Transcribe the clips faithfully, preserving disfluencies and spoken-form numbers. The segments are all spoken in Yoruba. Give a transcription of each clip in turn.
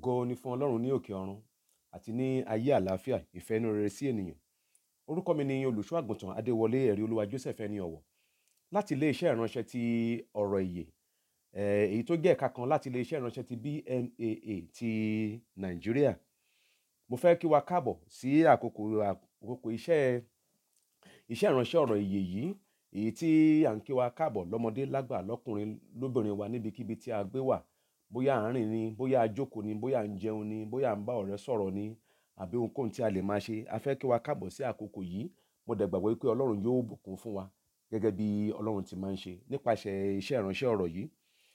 Ògo ni fún Ọlọ́run ní òkè ọ̀run àti ní ayé àlàáfíà, ìfẹ́ inú rere sí ènìyàn. Orúkọ mi ni olùṣọ́ àgùntàn Adéwọlé ẹ̀rí olúwa Joseph ẹni ọ̀wọ̀ láti ilé iṣẹ́ ìránṣẹ́ ti ọ̀rọ̀ ìyè, eh, èyí tó jẹ́ ẹ̀ka kan láti ilé iṣẹ́ ìránṣẹ́ ti B M A A ti Nàìjíríà. Mo fẹ́ kí wa káàbọ̀ sí àkókò àkókò iṣẹ́ iṣẹ́ ìránṣẹ́ ọ̀rọ̀ ìyè yìí, èyí tí à ń kí wa káàbọ̀ lọ́mọdé lágbà lọ́kùnrin lóbìnrin wa níbikíbi tí a gbé wà. Bóyá à ń rìn ni, bóyá a jókòó ni, bóyá à ń jẹun ni, bóyá à ń bá ọ̀rẹ́ sọ̀rọ̀ ni, àbí ohunkóhun tí a lè máa ṣe. A fẹ́ kí wa káàbọ̀ sí àkókò yìí. Mo dẹ̀ gbàgbọ́ wípé Ọlọ́run yóò bùkún fún wa gẹ́gẹ́ bí Ọlọ́run ti máa ń ṣe nípasẹ̀ iṣẹ́ ìránṣẹ́ ọ̀rọ̀ yìí.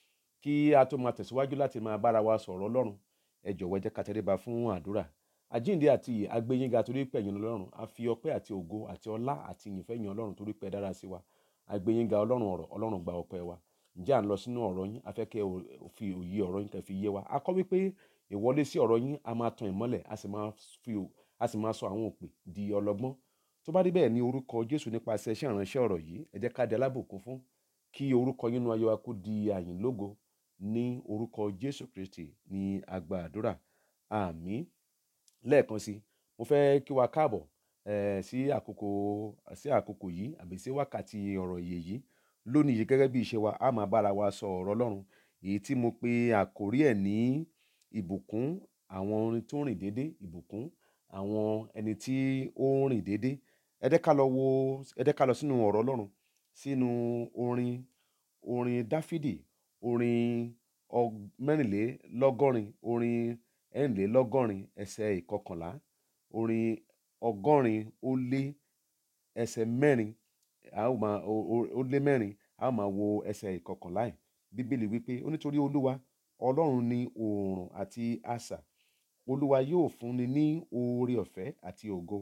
Kí a tó máa tẹ̀síwájú láti máa bá ara wa sọ̀rọ̀ Ọlọ́run, ẹ jọ̀wọ́ ẹ jẹ́ ká tẹríba fún àdúrà. Àjíǹde àti ìyè, a gbé yín ga torí pé ẹ̀yin ni Ọlọ́run. A fi ọpẹ́ àti ògo àti ọlá àti ìyìn fẹ́ yín Ọlọ́run torí pé ẹ dára sí wa. A gbé yín ga Ọlọ́run ọ̀rọ̀, Ọlọ́run gba ọpẹ́ wa. Ǹjẹ́ à ń lọ sínú ọ̀rọ̀ yín? A fẹ́ kí ẹ fi òye ọ̀rọ̀ yín kẹ́ fi yé wa. A kọ́ wípé ìwọlé sí ọ̀rọ̀ yín a máa tan ìmọ́lẹ̀, a sì máa fi ò, a sì máa sọ àwọn òpè di ọlọ́gbọ́n. Tó bá rí bẹ́ẹ̀ ní orúkọ Jésù nípasẹ̀ iṣẹ́ ìránṣẹ́ ọ̀rọ̀ yìí, ẹ jẹ́ ká di alábùkún fún kí orúkọ yín nínú ayé wa kó di àyìn lógo ní orúkọ Jésù Kristi ní a gba àdúrà. Àmín. Lẹ́ẹ̀kan sí, mo fẹ́ kí wa káàbọ̀ eh, sí àkókò sí àkókò yìí àbí sí wákàtí ọ̀rọ̀ ìyè yìí. Lónìí yìí gẹ́gẹ́ bí ìṣe wa, a máa bá ara wa sọ ọ̀rọ̀ Ọlọ́run, èyí tí mo pe àkórí ẹ̀ ní ìbùkún àwọn orin tó ń rìn dédé, ìbùkún àwọn ẹni tí ó ń rìn dédé. Ẹ jẹ́ ká lọ wo, ẹ jẹ́ ká lọ sínú ọ̀rọ̀ Ọlọ́run, sínú orin, orin Dáfídì, orin ọg- mẹ́rìnlélọ́gọ́rin, orin ẹ̀rìnlélọ́gọ́rin ẹsẹ̀ ìkọkànlá, orin ọgọ́rin ó lé ẹsẹ̀ mẹ́rin, a ó máa ó ó- ó lé mẹ́rin, a ó máa wo ẹsẹ̀ ìkọkànlá ẹ̀. Bíbélì wípé ó nítorí Olúwa Ọlọ́run ni oòrùn àti asà. Olúwa yóò fúnni ní oore ọ̀fẹ́ àti ògo.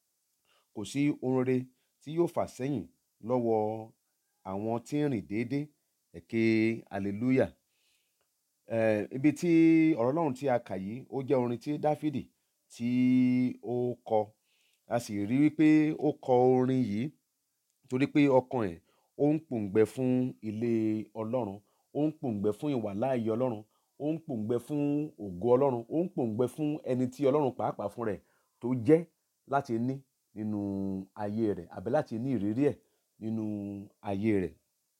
Kò sí ohun rere tí yóò fà sẹ́yìn lọ́wọ́ àwọn tí ń rìn dédé. Ẹ̀kẹ́ hallelujah. Eh, ibi tí ọ̀rọ̀ Ọlọ́run tí a kà yìí, ó jẹ́ orin tí Dáfídì tí ó kọ. A sì rí wípé ó kọ orin yìí torí pé ọkàn ẹ̀ ó ń pòǹgbẹ fún ilé Ọlọ́run, ó ń pòǹgbẹ fún ìwàláàyè Ọlọ́run, ó ń pòǹgbẹ fún ògo Ọlọ́run, ó ń pòǹgbẹ fún ẹni tí Ọlọ́run pàápàá fún rẹ̀ tó jẹ́ láti ní nínú ayé rẹ̀ àbí láti ní ìrírí ẹ̀ nínú ayé rẹ̀.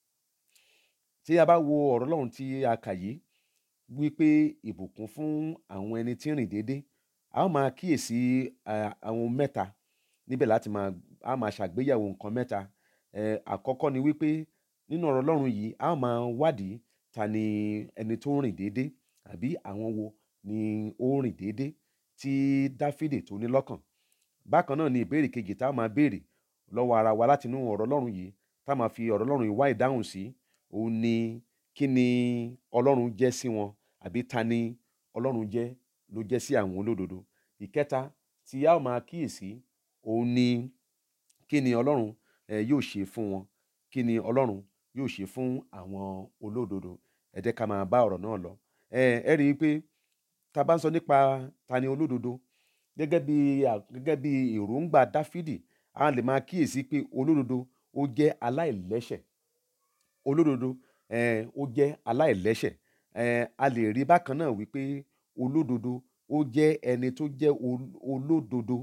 Tí a bá wo ọ̀rọ̀ Ọlọ́run tí a kà yìí wípé ìbùkún fún àwọn ẹni tí ń rìn dédé, a ó máa kíyèsí à, àwọn mẹ́ta níbẹ̀ láti máa, a máa ṣàgbéyẹ̀wò nǹkan mẹ́ta. Eh, àkọ́kọ́ ni wípé nínú ọ̀rọ̀ Ọlọ́run yìí, a ó máa wádìí ta ni ẹni tó ń rìn dédé àbí àwọn wo ni ó ń rìn dédé tí Dáfídì tó ní lọ́kàn. Bákan náà ni ìbéèrè kejì tá a máa béèrè lọ́wọ́ ara wa láti inú ọ̀rọ̀ Ọlọ́run yìí, tá a máa fi ọ̀rọ̀ Ọlọ́run yìí wá ìdáhùn sí, òun ni kí ni Ọlọ́run jẹ́ sí wọn àbí ta ni Ọlọ́run jẹ́ ló jẹ́ sí àwọn olódodo. Ìkẹta tí a ó máa kíyèsí, òun ni kí ni Ọlọ́run eh, yóò ṣe fún wọn, kí ni Ọlọ́run yóò ṣe fún àwọn olódodo. Ẹ jẹ́ ká máa bá ọ̀rọ̀ náà lọ. Eh, ẹ rí i pé tá a bá ń sọ nípa ta ni olódodo, gẹ́gẹ́ bí, gẹ́gẹ́ bí èròǹgbà Dáfídì, a lè máa kíyèsí pé olódodo ó jẹ́ aláìlẹ́ṣẹ̀. Olódodo eh, ó jẹ́ aláìlẹ́ṣẹ̀. Eh, a lè rí bákan náà wípé olódodo ó jẹ́ ẹni tó jẹ́ ol- olódodo.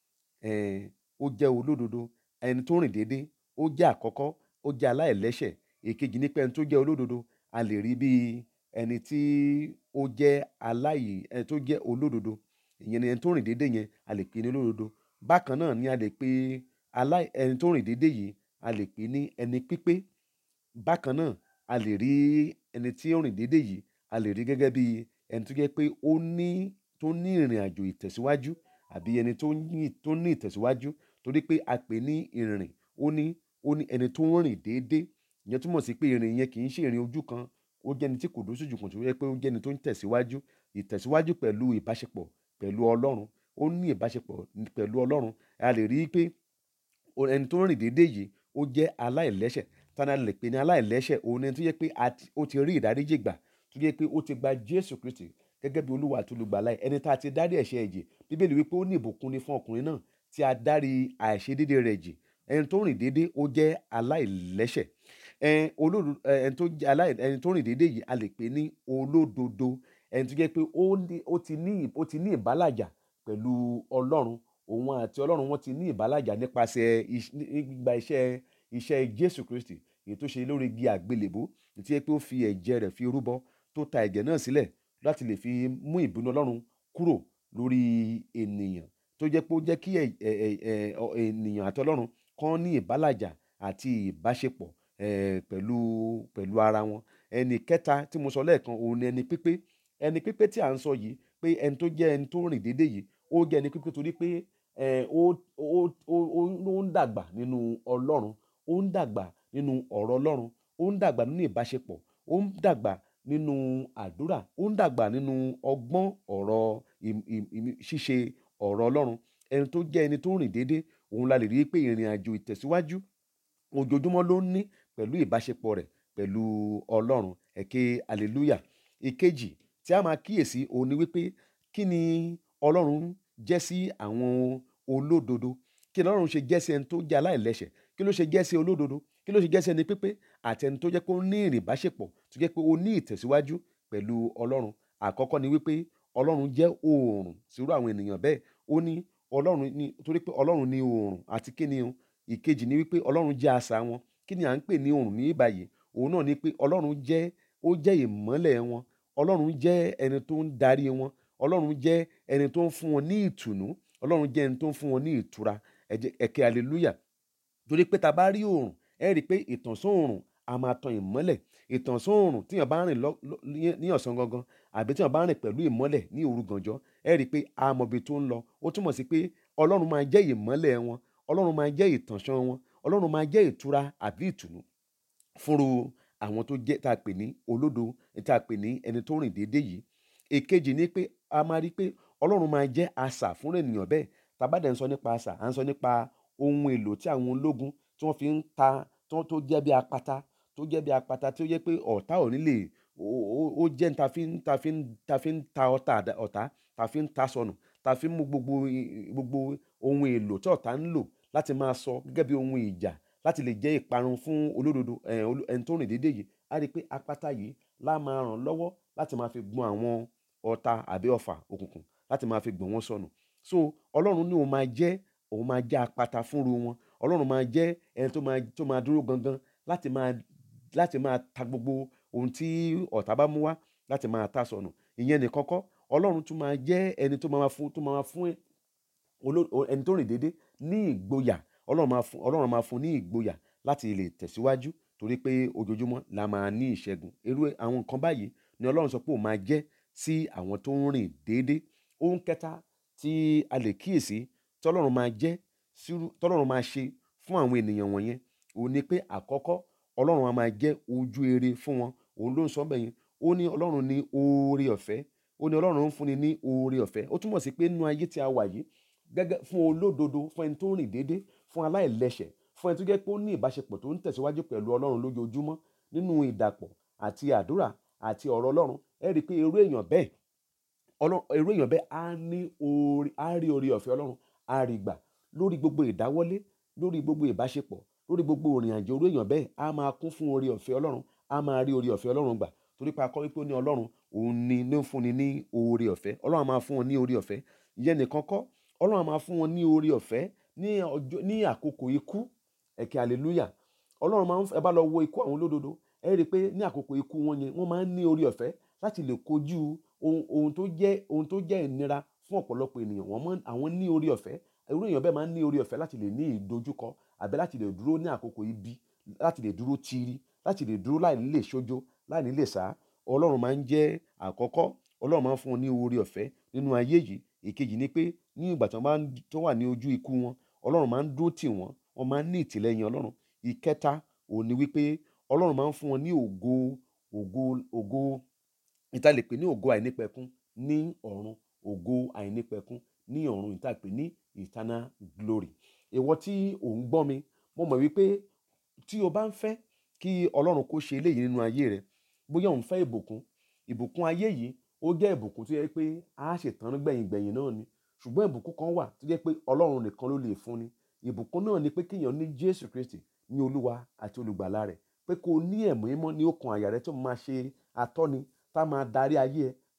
Eh, ó jẹ́ olódodo. Ẹni tó rìn dédé, ó jẹ́ àkọ́kọ́, ó jẹ́ aláìlẹ́ṣẹ̀. Èkejì ní pé ẹni tó jẹ́ olódodo, a lè rí bí ẹni tí ó jẹ́ aláì, ẹni tó jẹ́ olódodo. Ìyẹn ni ẹni tó rìn dédé yẹn, a lè pè ní olódodo. Bákan náà ni a lè pè aláì, ẹni tó rìn dédé yìí, a lè pè ní ẹni pípé. Bákan náà, a lè rí ẹni tí ó rìn dédé yìí, a lè rí gẹ́gẹ́ bí ẹni tó jẹ́ pé ó ní, tó ní ìrìnàjò ìtẹ̀síwájú àbí ẹni tó ní, tó ní ìtẹ̀síwájú torí pé a pè ní ìrìn. Ó ní, ó ní ẹni tó ń rìn dédé. Ìyẹn túmọ̀ sí pé ìrìn yẹn kì í ṣe ìrìn ojú kan. Ó jẹ́ ẹni tí kò dúró sójú kan, tó jẹ́ pé ó jẹ́ ẹni tó ń tẹ̀síwájú. Ìtẹ̀síwájú pẹ̀lú ìbáṣepọ̀ pẹ̀lú Ọlọ́run. Ó ní ìbáṣepọ̀ pẹ̀lú Ọlọ́run. A lè rí i pé o- ẹni tó ń rìn dédé yìí ó jẹ́ aláìlẹ́ṣẹ̀. Ta ni a lè pè ní aláìlẹ́ṣẹ̀? Òun ni ẹni tó jẹ́ pé a ti, ó ti rí ìdáríjì gbà, tó jẹ́ pé ó ti gba Jésù Kristi gẹ́gẹ́ bí Olúwa àti olùgbàlà ẹ̀. Ẹni tí a ti dárí ẹ̀ṣẹ̀ ẹ̀ jì. Bíbélì wípé ó ní ìbùkún ni fún ọkùnrin náà tí a dárí àìṣedéédé rẹ̀ jì. Ẹni tó ń rìn dédé ó jẹ́ aláìlẹ́ṣẹ̀. Eh, olódo, eh, ẹni tó jẹ́ aláì, ẹni tó ń rìn dédé yìí a lè pè ní olódodo. ẹni tó jẹ́ pé ó ní ó ti ní ó ti ní ìbálàjà pẹ̀lú Ọlọ́run. Òun àti Ọlọ́run wọ́n ti ní ìbálàjà nípasẹ̀ iṣ nípa iṣẹ́ iṣẹ́ Jésù Kristi èyí tó ṣe lórí igi àgbélébùú, èyí tí ó jẹ́ pé ó fi ẹ̀jẹ̀ rẹ̀ fi rúbọ, tó ta ẹ̀jẹ̀ náà sílẹ̀ láti lè fi mú ìbínú Ọlọ́run kúrò lórí ènìyàn, tó jẹ́ pé ó jẹ́ kí ẹ̀ ẹ̀ ẹ̀ ọ ènìyàn àti Ọlọ́run kán ní ìbálàjà àti ìbáṣepọ̀ um pẹ̀lú pẹ̀lú ara wọn. Ẹni kẹta tí mo sọ lẹ́ẹ̀kan òun ni ẹni pípé. Ẹni pípé tí à ń sọ yìí pé ẹni tó jẹ́ ẹni tó rìn déédé yìí, ó jẹ́ ẹni pípé torí pé um ó ó ó ó ń dàgbà nínú Ọlọ́run, ó ń dàgbà nínú ọ̀rọ̀ Ọlọ́run, ó ń dàgbà nínú ìbáṣepọ̀, ó ń dàgbà nínú àdúrà, ó ń dàgbà nínú ọgbọ́n ọ̀rọ̀ ìm ìm ìm ṣíṣe ọ̀rọ̀ Ọlọ́run. Ẹni tó jẹ́ ẹni tó rìn déédé, òun la lè rí pé ìrìnàjò ìtẹ̀síwájú ojoojúmọ́ ló ń ní pẹ̀lú ìbáṣepọ̀ rẹ̀ pẹ̀lú Ọlọ́run. Ẹ ké hallelujah. Ìkejì tí a máa kíyèsi òun ni wípé kí ni Ọlọ́run jẹ́ sí àwọn olódodo? Kí ni Ọlọ́run ṣe jẹ́ sí ẹni tó jẹ́ aláìlẹ́ṣẹ̀? Kí ló ṣe jẹ́ sí olódodo? Kí ló ṣe jẹ́ sí ẹni pípé àti ẹni tó jẹ́ pé ó ní ìrìn ìbáṣepọ̀, tó jẹ́ pé ó ní ìtẹ̀síwájú pẹ̀lú Ọlọ́run? Àkọ́kọ́ ni wípé Ọlọ́run jẹ́ oòrùn sírú àwọn ènìyàn bẹ́ẹ̀. Ó ní Ọlọ́run ní torí pé Ọlọ́run ni oòrùn àti kí ni o? Ìkejì ni wípé Ọlọ́run jẹ́ asà wọn. Kí ni à ń pè ní oòrùn ní báyìí? Òun náà ni pé Ọlọ́run jẹ́ ó jẹ́ ìmọ́lẹ̀ wọn. Ọlọ́run jẹ́ ẹni tó ń darí wọn. Ọlọ́run jẹ́ ẹni tó ń fún wọn ní ìtùnú. Ọlọ́run jẹ́ ẹni tó ń fún wọn ní ìtura. Ẹ jẹ́ ẹ ké hallelujah. Torí pé tí a bá rí oòrùn, ẹ rí pé ìtànṣán oòrùn a máa tan ìmọ́lẹ̀. Ìtànṣán oòrùn tí èèyàn bá rìn lọ lọ ní ọ̀sán gangan àbí tí èèyàn bá rìn pẹ̀lú ìmọ́lẹ̀ ní òru gànjọ́, ẹ rí pé a mọ ibi tó ń lọ. Ó túmọ̀ sí pé Ọlọ́run máa jẹ́ ìmọ́lẹ̀ wọn. Ọlọ́run máa jẹ́ ìtànṣán wọn. Ọlọ́run máa jẹ́ ìtura àbí ìtùnú fúnru àwọn tó jẹ́ tí a pè ní olódo, tí a pè ní ẹni tó rìn déédé yìí. Èkejì ni pé a máa rí pé Ọlọ́run máa jẹ́ asà fún ènìyàn bẹ́ẹ̀. Tí a bá dẹ̀ ń sọ nípa asà, à ń sọ nípa ohun èlò tí àwọn ológun tí wọ́n fi ń ta tó tó jẹ́ bí apata, tó jẹ́ bí apata tí ó jẹ́ pé ọ̀tá ò ní lè ó ó jẹ́ n ta fi ń ta fi ń ta fi ń ta ọta ọ̀tá, ta fi ń ta sọnù, ta fi ń mú gbogbo gbogbo ohun èlò tí ọ̀tá ń lò láti máa sọ gẹ́gẹ́ bí ohun ìjà láti lè jẹ́ ìparun fún olódodo ẹni tó rìn déédé yìí. A rí pé apata yìí lá máa ràn lọ́wọ́ láti máa fi gbọn àwọn ọ̀tá àbí ọfà òkùnkùn láti máa fi gbọn wọ́n sọnù. So Ọlọ́run ní òun máa jẹ́ òun máa jẹ́ apata fúnru wọn. Ọlọ́run máa jẹ́ ẹni tó máa tó máa dúró gangan láti máa láti máa ta gbogbo ohun tí ọ̀tá bá mú wá láti máa ta sọnù. Ìyẹn nìkan kọ́, Ọlọ́run tún máa jẹ́ ẹni tó máa fún tó máa fún oló ẹni tó rìn déédé ní ìgboyà. Ọlọ́run máa fún Ọlọ́run máa fún ní ìgboyà láti lè tẹ̀síwájú torí pé ojoojúmọ́ la máa ní ìṣẹ́gun. Irú àwọn nǹkan báyìí ni Ọlọ́run sọ pé òun máa jẹ́ sí àwọn tó ń rìn déédé. Ohun kẹta tí a lè kíyèsi tí Ọlọ́run máa jẹ́ sírú tí Ọlọ́run máa ṣe fún àwọn ènìyàn wọ̀nyẹn, òun ni pé àkọ́kọ́ Ọlọ́run a máa jẹ́ ojú rere fún wọn. Òun ló ń sọ bẹ́ẹ̀ yẹn. Ó ní Ọlọ́run ní oore ọ̀fẹ́. Ó ní Ọlọ́run ń fúnni ní oore ọ̀fẹ́. Ó túmọ̀ sí pé nínú ayé tí a wà yìí gẹ́gẹ́ fún olódodo, fún ẹni tó ń rìn déédé, fún aláìlẹ́ṣẹ̀, fún ẹni tó jẹ́ pé ó ní ìbáṣepọ̀ tó ń tẹ̀síwájú pẹ̀lú Ọlọ́run lójoojúmọ́ nínú ìdàpọ̀ àti àdúrà àti ọ̀rọ̀ Ọlọ́run. Ẹ rí pé irú èèyàn bẹ́ẹ̀ Ọlọ́run irú èèyàn bẹ́ẹ̀ á ní oore á rí oore ọ̀fẹ́ Ọlọ́run, á rí gbà lórí gbogbo ìdáwọ́lé, lórí gbogbo ìbáṣepọ̀, lórí gbogbo ìrìnàjò. Irú èèyàn bẹ́ẹ̀ á máa kún fún oore ọ̀fẹ́ Ọlọ́run, á máa rí oore ọ̀fẹ́ Ọlọ́run gbà torí pé a kọ́ wípé ó ní Ọlọ́run òun ni ló ń fúnni ní oore ọ̀fẹ́. Ọlọ́run á máa fún wọn ní oore ọ̀fẹ́. Ìyẹn nìkan kọ́, Ọlọ́run á máa fún wọn ní oore ọ̀fẹ́ ní ọjọ́ ní àkókò ikú. Ẹ ké hallelujah. Ọlọ́run máa ń ẹ bá lọ wo ikú àwọn olódodo, ẹ rí pé ní àkókò ikú wọn yẹn wọ́n máa ń ní oore ọ̀fẹ́ láti lè kojú ohun ohun tó jẹ́ ohun tó jẹ́ ìnira fún ọ̀pọ̀lọpọ̀ ènìyàn. Wọ́n mọ́ àwọn ní oore ọ̀fẹ́. Irú èèyàn bẹ́ẹ̀ máa ń ní oore ọ̀fẹ́ láti lè ní ìdojúkọ àbí láti lè dúró ní àkókò ibi, láti lè dúró tiiri, láti lè dúró láìní lè ṣojo, láìní lè sá. Ọlọ́run máa ń jẹ́ àkọ́kọ́. Ọlọ́run máa ń fún wọn ní oore ọ̀fẹ́ nínú ayé yìí. Ìkejì ni pé ní ìgbà tí wọ́n bá tó wà ní ojú ikú wọn, Ọlọ́run máa ń dúró tì wọ́n. Wọ́n máa ń ní ìtìlẹ́yìn Ọlọ́run. Ìkẹta òun ni wípé Ọlọ́run máa ń fún wọn ní ògo ògo ògo tí a lè pè ní ògo àìnípẹ̀kun ní ọ̀run. Ògo àìnípẹ̀kun ní ọ̀run tí a pè ní eternal glory. Ìwọ tí ò ń gbọ́ mi, mo mọ̀ wípé tí o bá ń fẹ́ kí Ọlọ́run kó ṣe eléyìí nínú ayé rẹ, bóyá ò ń fẹ́ ìbùkún, ìbùkún ayé yìí ó jẹ́ ìbùkún tó jẹ́ pé a ṣe tán gbẹ̀yìn gbẹ̀yìn náà ni. Ṣùgbọ́n ìbùkún kan wà tó jẹ́ pé Ọlọ́run nìkan ló lè fún ni. Ìbùkún náà ni pé kí èèyàn ní Jésù Kristi ní Olúwa àti olùgbàlà rẹ̀. Pé kó ní ẹ̀mí mímọ́ ní ọkàn àyà rẹ tó máa ṣe atọ́ni, tá máa darí ayé ẹ,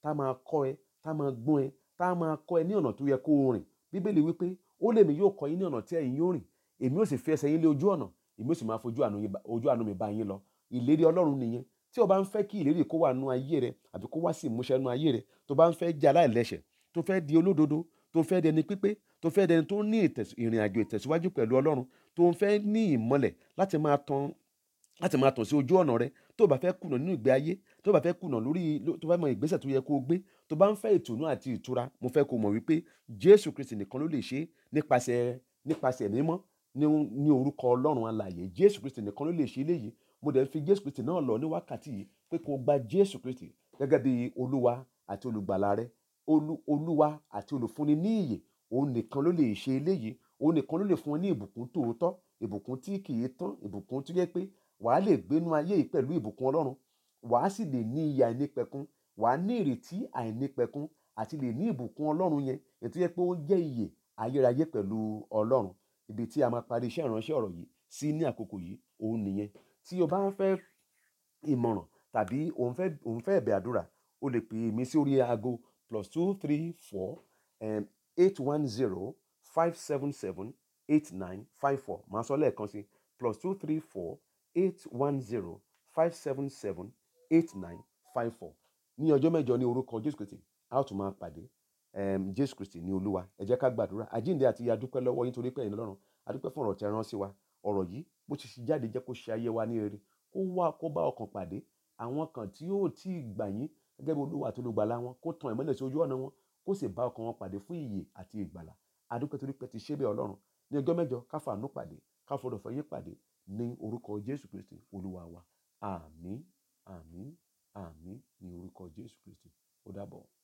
tá a máa kọ́ ẹ, tá a máa gbọ́n ẹ, tá a máa kọ́ ẹ ní ọ̀nà tó yẹ kó o rìn. Bíbélì wípé ó lèmi yóò kọ́ yín ní ọ̀nà tí ẹ̀yin yóò rìn, èmi ó sì fi ẹsẹ̀ yín lé ojú ọ̀nà, èmi ó sì máa fojú àánú yín bá- ojú àánú mi bá yín lọ. Ìlérí Ọlọ́run nìyẹn. Tí o bá ń fẹ́ kí ìlérí kó wà nínú ayé rẹ àbí kó wá sí ìmúṣẹ nínú ayé rẹ, tó bá ń fẹ́ jẹ́ aláìlẹ́ṣẹ̀, tó fẹ́ di olódodo, tó fẹ́ di ẹni pípé, tó fẹ́ di ẹni tó ní ìtẹ̀s- ìrìnàjò ìtẹ̀síwájú pẹ̀lú Ọlọ́run, tó ń fẹ́ ní ìmọ́lẹ̀ láti máa tan láti máa tàn sí ojú ọ̀nà rẹ, tó bá fẹ́ kùnà nínú ìgbé ayé, tó bá fẹ́ kùnà lórí, ló- tó bá mọ ìgbésẹ̀ tó yẹ kó o gbé, tó bá ń fẹ́ ìtùnú àti ìtura, mo fẹ́ kó o mọ̀ wípé Jésù Kristi nìkan ló lè ṣe é nípasẹ̀, nípasẹ̀ ẹ̀mí mímọ́ ní, ní orúkọ Ọlọ́run alààyè. Jésù Kristi nìkan ló lè ṣe eléyìí. Mo dẹ̀ ń fi Jésù Kristi náà lọ̀ ní wákàtí yìí pé kó o gba Jésù Kristi gẹ́gẹ́ bí Olúwa àti olùgbàlà rẹ. Olú, Olúwa àti olùfúnni ní ìyè. Òun nìkan ló lè ṣe eléyìí. Òun nìkan ló lè fún ọ ní ìbùkún tòótọ́, ìbùkún tí kì í tán, ìbùkún tó jẹ́ pé wàá lè gbénú ayé yìí pẹ̀lú ìbùkún Ọlọ́run. Wàá sì lè ní ìyè àìnípẹ̀kun. Wàá ní ìrètí àìnípẹ̀kun àti lè ní ìbùkún Ọlọ́run yẹn. Èyí tó jẹ́ pé ó jẹ́ ìyè ayérayé pẹ̀lú Ọlọ́run. Ibi tí a máa parí iṣẹ́ ìránṣẹ́ ọ̀rọ̀ yìí sí ní àkókò yìí, òun nìyẹn. Tí o bá ń fẹ́ ìmọ̀ràn tàbí òun fẹ́, òun fẹ́ ẹ̀bẹ̀ àdúrà, o lè pè mí sí orí aago plus two three four um, eight one zero five seven seven eight nine five four. Màá sọ lẹ́ẹ̀kan sí plus two three four eight one zero five seven seven eight nine five four. Ní ọjọ́ mẹ́jọ ní orúkọ Jésù Kristi, a ó tún máa pàdé. Um, Jésù Kristi ní Olúwa. Ẹ jẹ́ ká gbàdúrà. Àjíǹde àti ìyè a dúpẹ́ lọ́wọ́ yín torí pé ẹ̀yin Ọlọ́run. A dúpẹ́ fún ọ̀rọ̀ tí ẹ rán sí wa. Ọ̀rọ̀ yìí bó ti ṣe jáde jẹ́ kó ṣe ayé wa ní rere. Kó wá, kó bá ọkàn pàdé. Àwọn kan tí yóò tí ì gbà yín gẹ́gẹ́ bí Olúwa àti olùgbàlà wọn, kó tan ìmọ́lẹ̀ sí ojú ọ̀nà wọn, kó sì bá ọkàn wọn pàdé fún ìyè àti ìgbàlà. A dúpẹ́ torí pé ẹ ti ṣe bẹ́ẹ̀ Ọlọ́run. Ní ọjọ́ mẹ́jọ ká fàánú pàdé, ká fọ̀rọ̀ fẹ́ yín pàdé ní orúkọ Jésù Kristi Olúwa wa. Àmín, àmín, àmín ní orúkọ Jésù Kristi. Ó dàbọ̀.